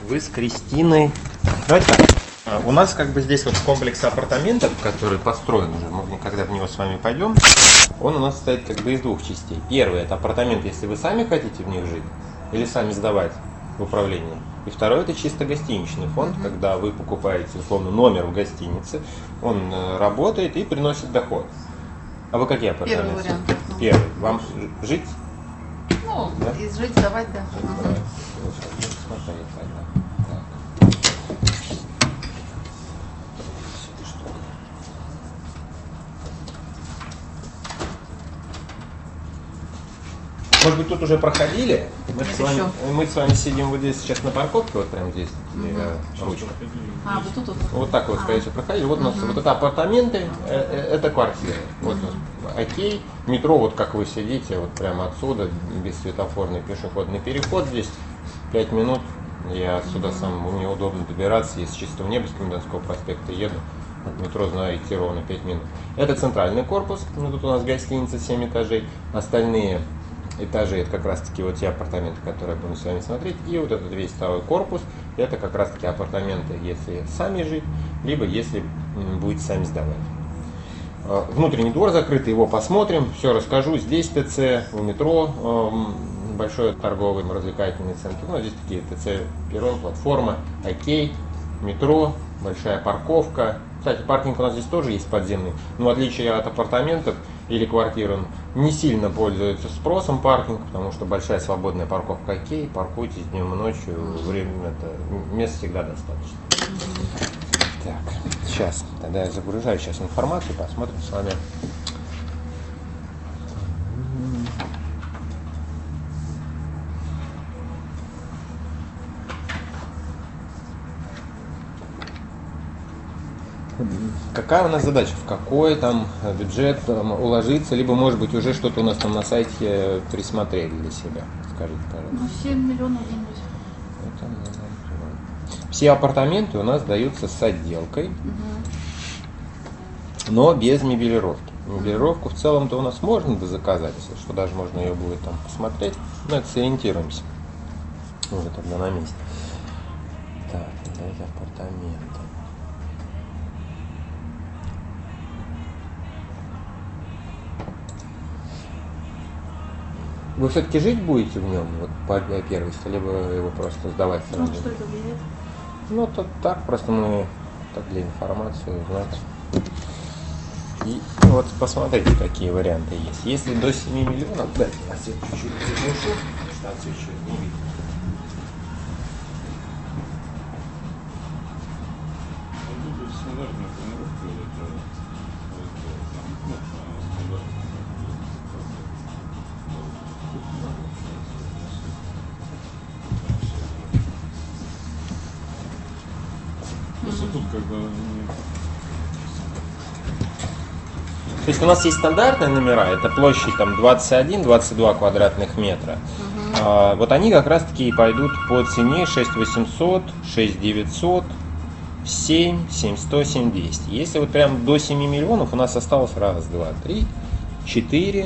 Вы с Кристиной. Давайте так. У нас как бы здесь вот комплекс апартаментов, который построен уже, мы когда в него с вами пойдем, он у нас состоит как бы из двух частей. Первый — это апартамент, если вы сами хотите в них жить, или сами сдавать в управление. И второй — это чисто гостиничный фонд, когда вы покупаете, условно, номер в гостинице, он работает и приносит доход. А вы какие апартаменты? Первый вариант. Первый. Вам жить? Ну, да? и жить, сдавать, да. Смотреть тогда. Может быть, тут уже проходили? Мы с вами сидим вот здесь сейчас на парковке, вот прямо здесь, ручка. А, вот тут вот. Вот так вот, скорее всего, проходили. Вот у нас вот это апартаменты, это квартиры. Вот у нас окей. Метро, вот как вы сидите, вот прямо отсюда, без светофорный пешеходный переход здесь. 5 минут. Я отсюда сам, мне удобно добираться. Я с Чистого неба, с Комендантского проспекта еду. От метро знаю идти ровно 5 минут. Это центральный корпус. Ну, тут у нас гостиница 7 этажей. Остальные этажи — это как раз таки вот те апартаменты, которые будем с вами смотреть. И вот этот весь второй корпус — это как раз таки апартаменты, если сами жить, либо если будете сами сдавать. Внутренний двор закрытый, его посмотрим, все расскажу. Здесь ТЦ, у метро большой торговый развлекательный центр. Ну, здесь такие ТЦ Перрон, платформа, окей, метро, большая парковка. Кстати, паркинг у нас здесь тоже есть подземный, но в отличие от апартаментов или квартир, он не сильно пользуется спросом паркинг, потому что большая свободная парковка окей, паркуйтесь днем и ночью, мест всегда достаточно. Так, сейчас, тогда я загружаю сейчас информацию, посмотрим с вами. Какая у нас задача, в какой там бюджет уложиться, либо, может быть, уже что-то у нас там на сайте присмотрели для себя? Скажите, пожалуйста. Ну, 7 миллионов где-нибудь. Все апартаменты у нас даются с отделкой, но без мебелировки. Мебелировку в целом-то у нас можно заказать, если что, даже можно ее будет там посмотреть. Но это сориентируемся. Уже тогда на месте. Так, эти апартаменты. Вы все-таки жить будете в нем, вот по первости, либо его просто сдавать сразу? Ну, что это влияет? Ну, то так, просто мы так для информации узнать. И вот посмотрите, какие варианты есть. Если до 7 миллионов, дайте я свет чуть-чуть приглушу, потому что отсюда еще не видно. Тут как бы... То есть у нас есть стандартные номера, это площадь там 21-22 квадратных метра. Вот они как раз таки и пойдут по цене 6800, 6900, 7, 7100, 7200. Если вот прям до 7 миллионов у нас осталось раз, два, три, 4.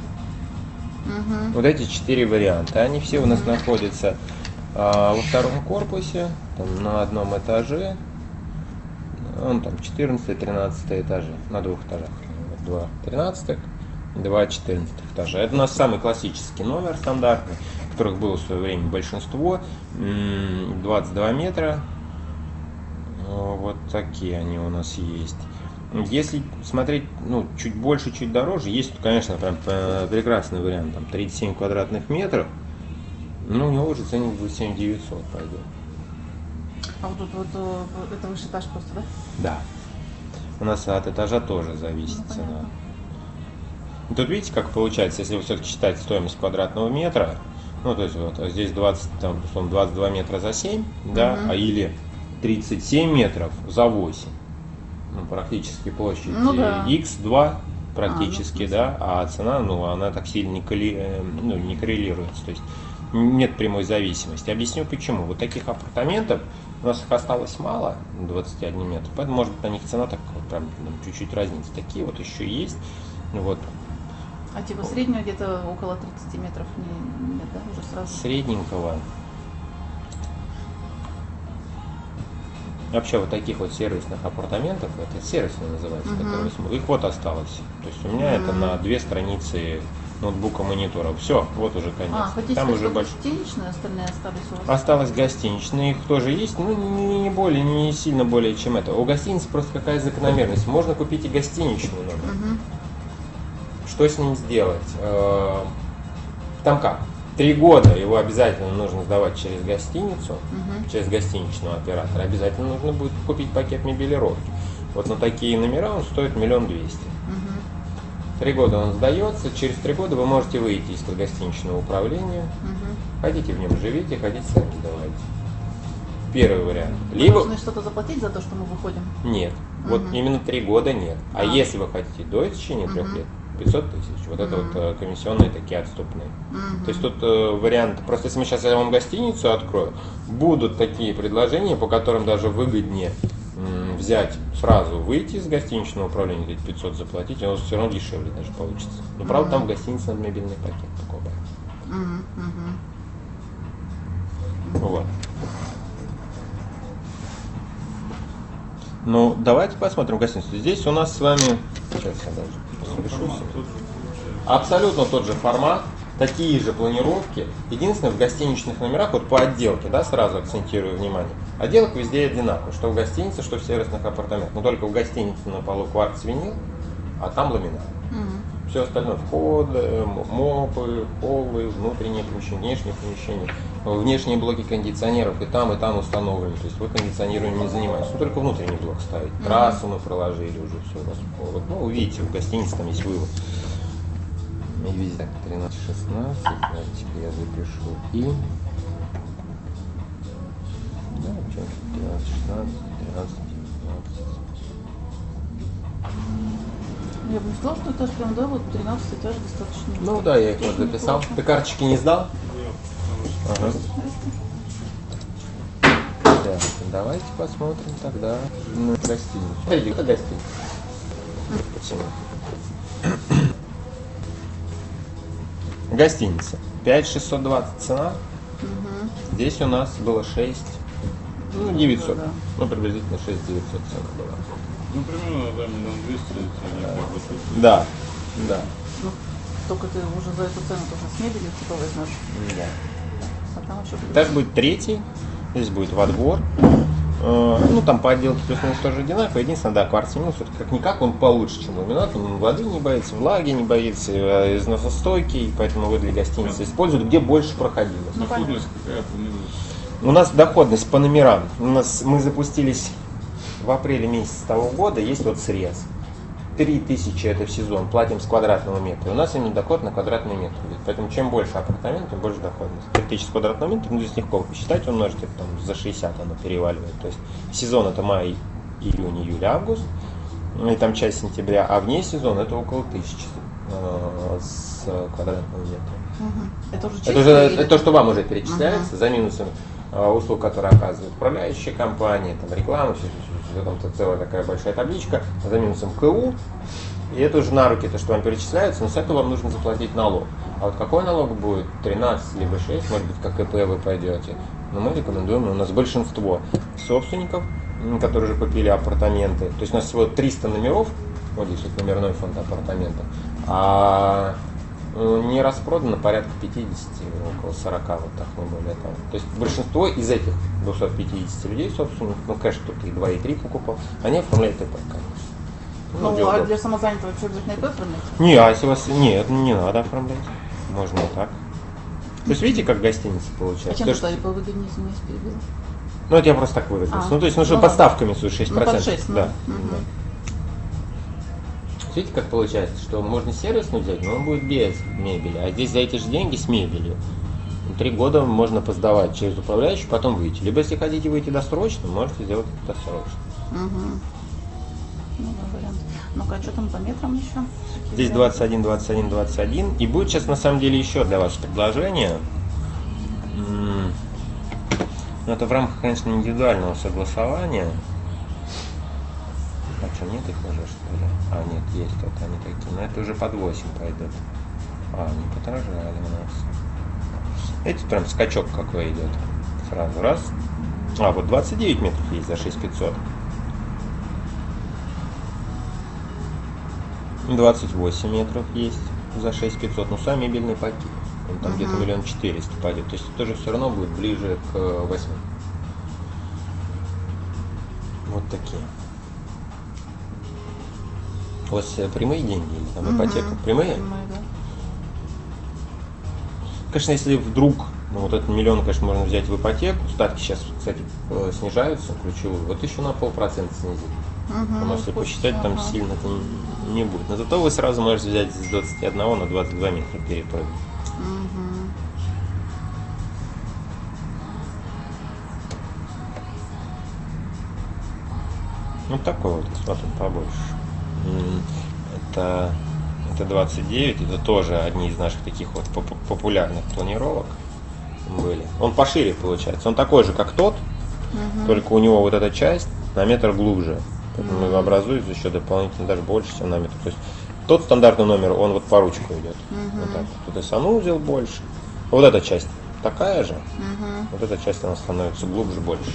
Вот эти 4 варианта. Они все у нас находятся во втором корпусе, там, на одном этаже. Он там 14-13 этажи, на двух этажах. 2 13, 2 14 этажа. Это у нас самый классический номер стандартный, которых было в свое время большинство. 22 метра. Вот такие они у нас есть. Если смотреть, ну, чуть больше, чуть дороже, есть, конечно, прям прекрасный вариант, там 37 квадратных метров. Ну, у него уже ценник будет 7900 пойдет. А вот тут вот это выше этаж просто, да? Да. У нас от этажа тоже зависит цена. Тут видите, как получается, если вы все-таки считаете стоимость квадратного метра, ну, то есть вот здесь 20, там, условно, 22 метра за 7, да, а или 37 метров за 8. Ну, практически площадь X2 практически, да, а цена, ну, она так сильно не коррелируется, то есть нет прямой зависимости. Объясню почему. Вот таких апартаментов у нас их осталось мало, 21 метр, поэтому может быть на них цена так вот, прям чуть-чуть разница. Такие вот еще есть. Вот. А типа среднего где-то около 30 метров нет, да, уже сразу? Средненького. Вообще вот таких вот сервисных апартаментов, это сервисные называется, которые их вот осталось. То есть у меня это на 2 страницы ноутбука монитора. Все, вот уже конец. Хотите Там сказать, уже что больше. гостиничные остальные остались у вас? Осталось гостиничные, их тоже есть, но не сильно более, чем это. У гостиницы просто какая закономерность. Можно купить и гостиничный номер. Что с ним сделать? Там как? 3 года его обязательно нужно сдавать через гостиницу, через гостиничного оператора. Обязательно нужно будет купить пакет мебелировки. Вот на такие номера он стоит 1 200 000. 3 года он сдается, через 3 года вы можете выйти из-под гостиничного управления. Хотите в нем живите, хотите сами сдавайте. Первый вариант. Вы должны что-то заплатить за то, что мы выходим? Нет. Вот именно 3 года нет. А если вы хотите до течения 3 лет, 500 000. Вот это вот комиссионные такие отступные. То есть тут вариант, просто если я вам гостиницу открою, будут такие предложения, по которым даже выгоднее взять сразу, выйти из гостиничного управления, эти 500 заплатить, и оно все равно дешевле даже получится. Но правда там в гостинице надо мебельный пакет покупать. Вот. Ну, давайте посмотрим гостиницу. Здесь у нас с вами... Сейчас я даже запишусь. Абсолютно тот же формат, такие же планировки. Единственное, в гостиничных номерах, вот по отделке, да, сразу акцентирую внимание, отделка везде одинаковая, что в гостинице, что в сервисных апартаментах. Но только в гостинице на полу кварц-винил, а там ламинат. Все остальное, входы, мопы, холлы, внутренние помещения, внешние помещения, внешние блоки кондиционеров и там установлены. То есть вы кондиционированием не занимаетесь, но только внутренний блок ставить. Трассу мы проложили уже, все у нас холод. Ну, увидите, в гостинице там есть вывод. И везде 13-16, давайте я запишу и... Да, 13-16, 13-19. Я бы не сказала, что этаж прям, да, вот 13 этаж достаточно. Ну да, я их вот записал. Ты карточки не сдал? Ага. Да, давайте посмотрим тогда на гостиницу. Смотрите, это гостиница. Почему? Гостиница. 5620 цена. Здесь у нас было 6, 900. Ну, приблизительно 6900 цена была. Ну, примерно, да, 1 200 000, Да, да. Ну, только ты уже за эту цену тоже с мебелью типа возьмешь. Да. А там еще Так будет 3, здесь будет во двор. Ну, там по отделке плюс-минус тоже одинаково. Единственное, да, кварц-винил все-таки как-никак он получше, чем ламинат. Он воды не боится, влаги не боится, износостойкий, поэтому вы для гостиницы используют, где больше проходилось. доходность какая-то, У нас доходность по номерам. Мы запустились в апреле месяце того года, есть вот срез. 3000 это в сезон, платим с квадратного метра. У нас именно доход на квадратный метр идет. Поэтому чем больше апартамент, тем больше доходность. 3000 с квадратного метра, ну здесь легко посчитать, умножить, там за 60 оно переваливает. То есть сезон это май, июнь, июль, август, и там часть сентября, а вне сезон это около 1000 с квадратного метра. Это уже Это то, что вам уже перечисляется, за минусом услуг, которые оказывают управляющие компании, там реклама, все, там целая такая большая табличка, за минусом КУ, и это уже на руки, то, что вам перечисляется, но с этого вам нужно заплатить налог. А вот какой налог будет, 13 либо 6, может быть, как ИП вы пойдете, но мы рекомендуем, у нас большинство собственников, которые уже купили апартаменты, то есть у нас всего 300 номеров, вот здесь вот номерной фонд апартаментов, а не распродано порядка 50, около 40, вот так, не более того. То есть большинство из этих 250 людей, собственно, ну, конечно, кто-то и 2, и 3 покупал, они оформляют ИП, конечно. Ну, а для самозанятого вообще обязательно ИП оформлять? Не, а если у вас... Нет, не надо оформлять. Можно и так. То есть видите, как гостиница получается? А чем То, тогда ИП выгоднее, извиняюсь, перебила? Ну, это я просто так выразился. Ну, то есть, что ну, подставками свои 6%. Ну, под 6, да. ну. Да. Видите, как получается, что можно сервисный взять, но он будет без мебели. А здесь за эти же деньги с мебелью. 3 года можно поздавать через управляющую, потом выйти. Либо, если хотите выйти досрочно, можете сделать это досрочно. Ну, да, вариант. Ну-ка, а что там по метрам еще? Здесь 21, 21, 21. И будет сейчас на самом деле еще для вас предложение. Но это в рамках, конечно, индивидуального согласования. А что, нет их уже, что ли? А, нет, есть вот они такие. Но это уже под 8 пойдут. А, они подорожали у нас. Видите, прям скачок какой идет. Сразу раз. А, вот 29 метров есть за 6500. 28 метров есть за 6500. Ну, сам мебельный пакет. Он там где-то 1 400 000 пойдет. То есть тоже все равно будет ближе к 8. Вот такие. У вас прямые деньги или там ипотека? Прямые? Прямые, да. Конечно, если вдруг, ну вот этот 1 миллион, конечно, можно взять в ипотеку. Ставки сейчас, кстати, снижаются, ключевые. Вот еще на 0,5% снизить. Потому что если посчитать, там сильно это не будет. Но зато вы сразу можете взять с 21 на 22 метра перепрыгнуть. Вот такой вот, смотрим, побольше. Это 29, это тоже одни из наших таких вот популярных планировок были. Он пошире получается, он такой же, как тот, только у него вот эта часть на метр глубже. Поэтому образуется еще дополнительно даже больше, чем на метр. То есть тот стандартный номер, он вот по ручку идет. Вот так. Тут и санузел больше. Вот эта часть такая же. Вот эта часть она становится глубже, больше.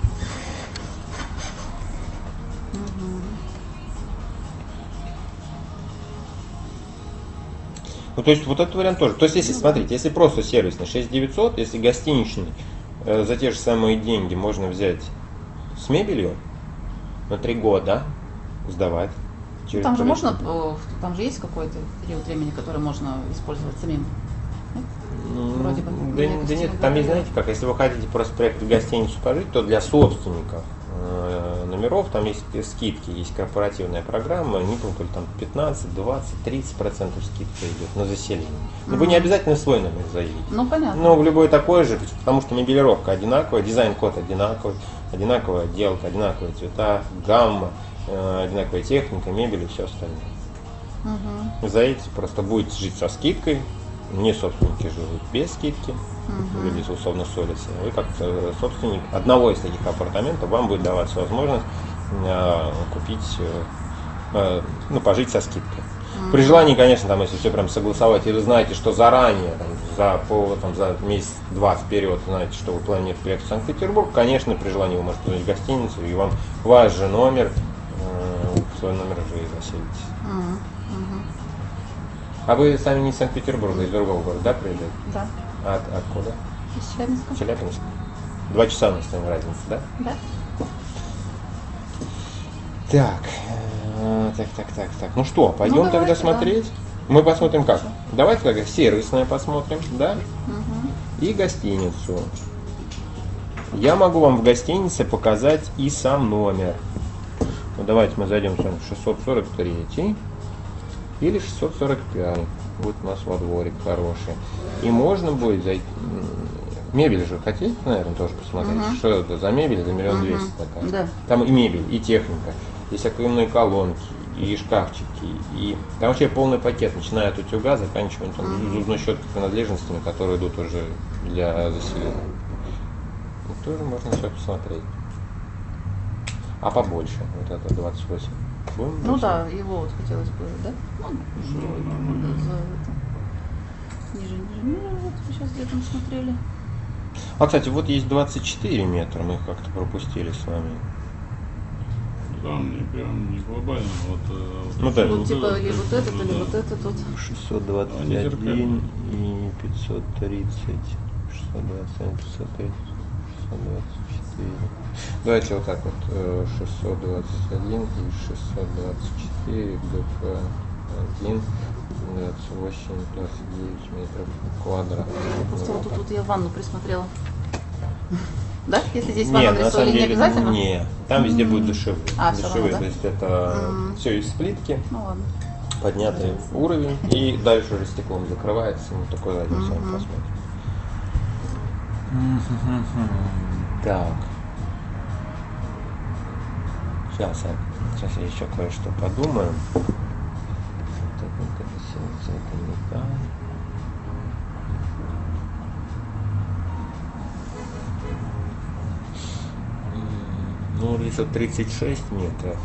Ну, то есть вот этот вариант тоже. То есть, если, смотрите, если просто сервисный 6900, если гостиничный, за те же самые деньги можно взять с мебелью на 3 года, сдавать. Там же можно, там же есть какой-то период времени, который можно использовать самим. Вроде бы. Да нет, там есть, знаете как, если вы хотите просто приехать в гостиницу пожить, то для собственников номеров там есть скидки, есть корпоративная программа, не помню, там 15, 20, 30% скидка идет на заселение. Но вы не обязательно свой номер заявите. Ну, понятно. Но в любой такой же, потому что мебелировка одинаковая, дизайн-код одинаковый, одинаковая отделка, одинаковые цвета, гамма, одинаковая техника, мебель и все остальное. Заедете, просто будете жить со скидкой, не собственники живут без скидки, люди условно ссорятся. Вы как собственник одного из таких апартаментов, вам будет даваться возможность купить, ну, пожить со скидкой. При желании, конечно, там, если все прям согласовать, и вы знаете, что заранее, за месяц-два вперед, знаете, что вы планируете приехать в Санкт-Петербург, конечно, при желании вы можете позвонить в гостиницу, и вам ваш же номер, в свой номер уже и заселитесь. А вы сами не из Санкт-Петербурга, из другого города, да, приезжаете? Да. Откуда? Из Челябинска. Челябинск. 2 часа у нас с вами разница, да? Да. Так. Ну что, пойдем тогда смотреть. Мы посмотрим как. Давайте тогда сервисное посмотрим, да? И гостиницу. Я могу вам в гостинице показать и сам номер. Ну, давайте мы зайдем с вами в 643 или 645. Вот у нас во дворик хороший. И можно будет зайти. Мебель же хотите, наверное, тоже посмотреть. Что это за мебель за 1 200 000 такая? Да. Там и мебель, и техника. Есть оконные колонки, и шкафчики. И там вообще полный пакет, начиная от утюга, заканчивая там зубной щеткой, принадлежностями, которые идут уже для заселения. И тоже можно все посмотреть. А побольше, вот это 28. Будем Ну 8? да, его вот хотелось бы, да? Ниже, вот мы сейчас где-то смотрели. А, кстати, вот есть 24 метра, мы их как-то пропустили с вами. Там не прям не глобально, Ну да. Вот типа или вот этот, или вот этот вот. 621 и 530, 621, 530, 624. Давайте вот так вот, 621 и 624, ГП1, 28, 29 метров квадратных. Просто вот тут вот я ванну присмотрела. Да? Если здесь Не, ванна на самом нарисовали, не деле, обязательно? не, там везде будет душевые. А, всё Душевые, равно, да? то есть это все из плитки, Ну ладно. поднятый уровень, и дальше уже стеклом закрывается, мы такой зайдем с вами посмотрим. Так. Сейчас я еще кое-что подумаю. Ну, здесь вот 36 метров.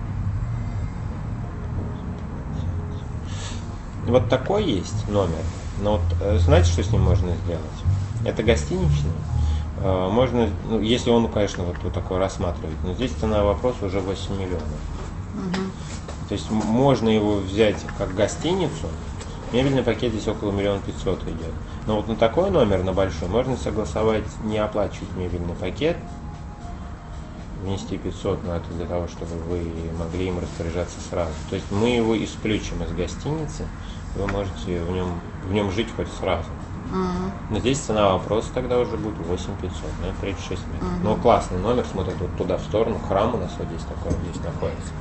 Вот такой есть номер. Но вот знаете, что с ним можно сделать? Это гостиничный. Можно, ну, если он, конечно, вот такой рассматривает, но здесь цена вопроса уже 8 миллионов. То есть можно его взять как гостиницу, мебельный пакет здесь около 1 500 000 идет. Но вот на такой номер, на большой, можно согласовать, не оплачивать мебельный пакет, внести 500, но это для того, чтобы вы могли им распоряжаться сразу. То есть мы его исключим из гостиницы, вы можете в нем жить хоть сразу. Но здесь цена вопроса тогда уже будет 8500, да, 36 метров. Но классный номер, смотрит вот туда в сторону, храм у нас вот здесь такой, здесь находится.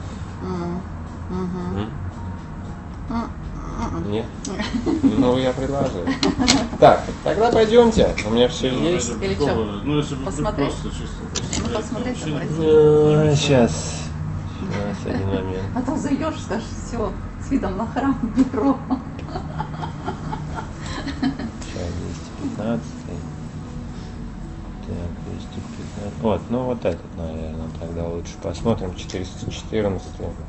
Нет? Ну, я предложил. Так, тогда пойдемте, у меня все есть. Или что? Ну, если бы Посмотреть? просто чисто Ну, посмотреть, Сейчас. У нас один момент. А то зайдешь, скажешь, все, с видом на храм, метро. Сейчас 215. Так, 215. Вот, ну вот этот, наверное, тогда лучше посмотрим. 414.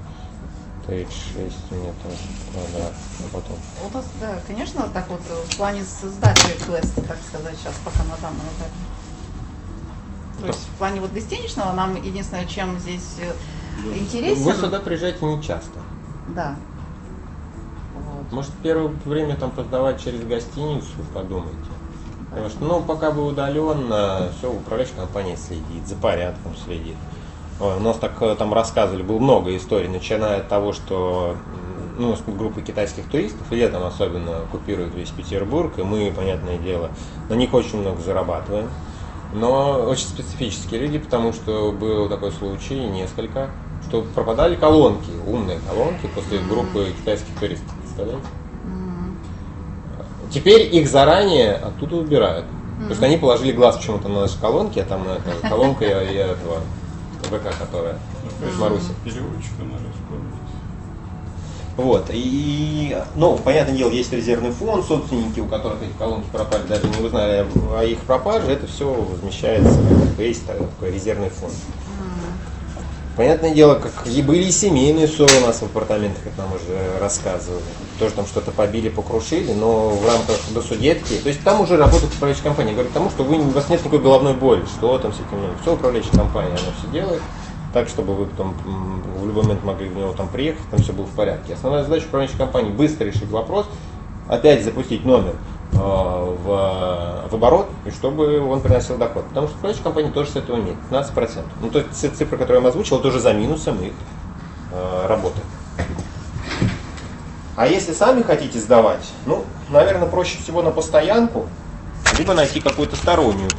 36 метров квадрат. А потом. У нас, да, конечно, так вот в плане создателя квеста, так сказать, сейчас пока на данном этапе. То есть в плане вот гостиничного нам единственное, чем здесь интересен. Вы сюда приезжаете не часто. Да. Вот. Может, первое время там продавать через гостиницу, подумайте. Потому что, ну, пока вы удаленно, все, управляющая компания следит, за порядком следит. Ой, у нас так там рассказывали, было много историй, начиная от того, что ну, группа китайских туристов, летом особенно, купируют весь Петербург, и мы, понятное дело, на них очень много зарабатываем. Но очень специфические люди, потому что был такой случай, несколько, что пропадали колонки, умные колонки после группы китайских туристов, представляете? Теперь их заранее оттуда убирают. Потому что они положили глаз почему-то на наши колонки, а там эта колонка и этого ВК, которая из Маруси. переводчика надо вспомнить. Вот, и, ну, понятное дело, есть резервный фонд, собственники, у которых эти колонки пропали, даже не узнали о их пропаже, это все возмещается, есть такой резервный фонд. Понятное дело, как и были и семейные ссоры у нас в апартаментах, как нам уже рассказывали. Тоже там что-то побили, покрушили, но в рамках досудебки. То есть там уже работает управляющая компания. Говорит, тому, что у вас нет никакой головной боли, что там с этим, все управляющая компания, она все делает. Так, чтобы вы потом в любой момент могли в него там приехать, там все было в порядке. Основная задача управляющей компании быстро решить вопрос, опять запустить номер в оборот, и чтобы он приносил доход. Потому что управляющая компания тоже с этого имеет, 15%. Ну, то есть цифры, которые я вам озвучил, тоже за минусом их работы. А если сами хотите сдавать, ну, наверное, проще всего на постоянку, либо найти какую-то стороннюю